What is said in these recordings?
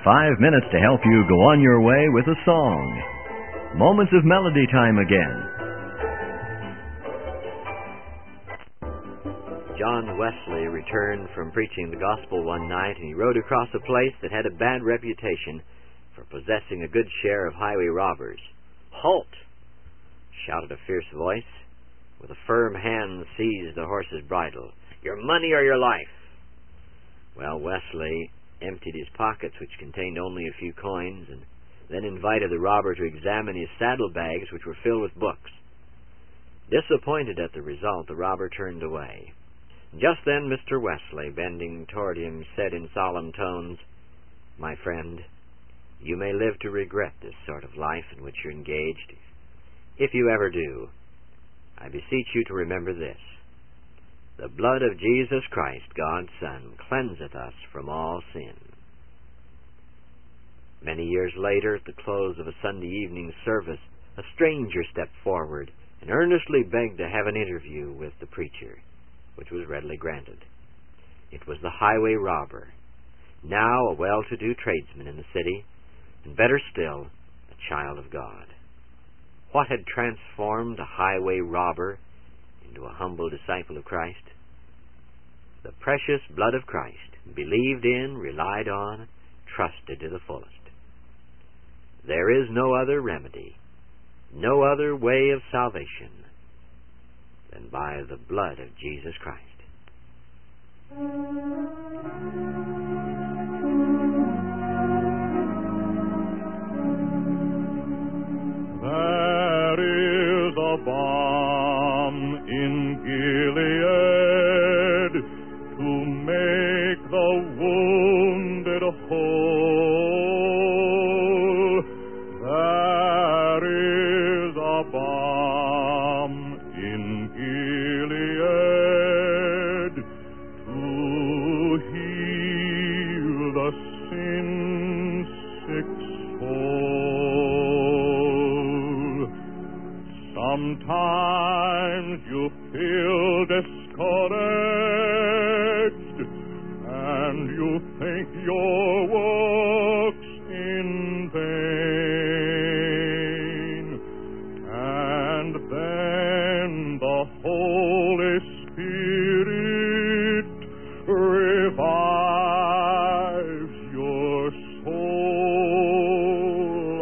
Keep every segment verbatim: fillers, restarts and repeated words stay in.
Five minutes to help you go on your way with a song. Moments of Melody time again. John Wesley returned from preaching the gospel one night, and he rode across a place that had a bad reputation for possessing a good share of highway robbers. "Halt!" shouted a fierce voice. With a firm hand seized the horse's bridle. "Your money or your life!" Well, Wesley emptied his pockets, which contained only a few coins, and then invited the robber to examine his saddlebags, which were filled with books. Disappointed at the result, the robber turned away. Just then Mister Wesley, bending toward him, said in solemn tones, "My friend, you may live to regret this sort of life in which you're engaged. If you ever do, I beseech you to remember this. The blood of Jesus Christ, God's Son, cleanseth us from all sin." Many years later, at the close of a Sunday evening service, a stranger stepped forward and earnestly begged to have an interview with the preacher, which was readily granted. It was the highway robber, now a well-to-do tradesman in the city, and better still, a child of God. What had transformed a highway robber into a humble disciple of Christ? The precious blood of Christ, believed in, relied on, trusted to the fullest. There is no other remedy, no other way of salvation than by the blood of Jesus Christ. There is a balm in Gilead to make the wounded whole. There is a balm in Gilead to heal the sin-sick soul. Sometimes you feel discouraged, and you think your work's in vain, and then the Holy Spirit revives your soul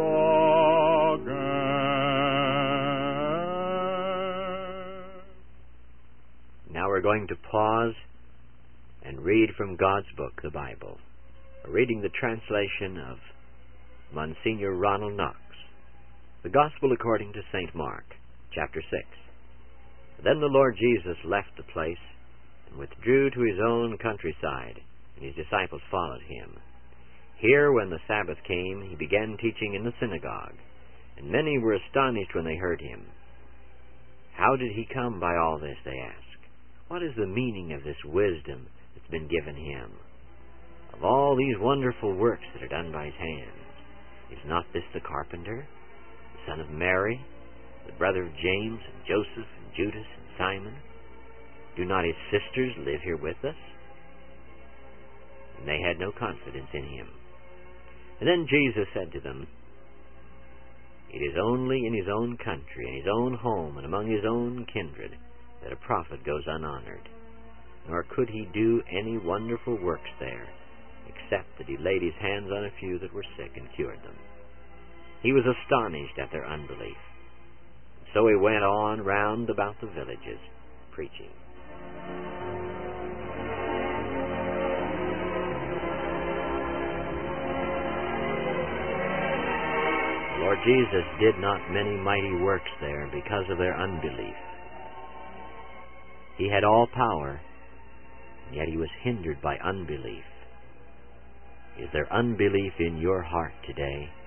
again. Now we're going to pause and read from God's book, the Bible. We're reading the translation of Monsignor Ronald Knox. The Gospel according to Saint Mark, chapter six. Then the Lord Jesus left the place and withdrew to his own countryside, and his disciples followed him. Here, when the Sabbath came, he began teaching in the synagogue, and many were astonished when they heard him. "How did he come by all this?" they asked. "What is the meaning of this wisdom that's been given him? Of all these wonderful works that are done by his hands, is not this the carpenter, the son of Mary, the brother of James and Joseph and Judas and Simon? Do not his sisters live here with us?" And they had no confidence in him. And then Jesus said to them, "It is only in his own country, in his own home, and among his own kindred that a prophet goes unhonored. Nor could he do any wonderful works there, except that he laid his hands on a few that were sick and cured them." He was astonished at their unbelief. So he went on round about the villages, preaching. The Lord Jesus did not many mighty works there because of their unbelief. He had all power, and yet he was hindered by unbelief. Is there unbelief in your heart today?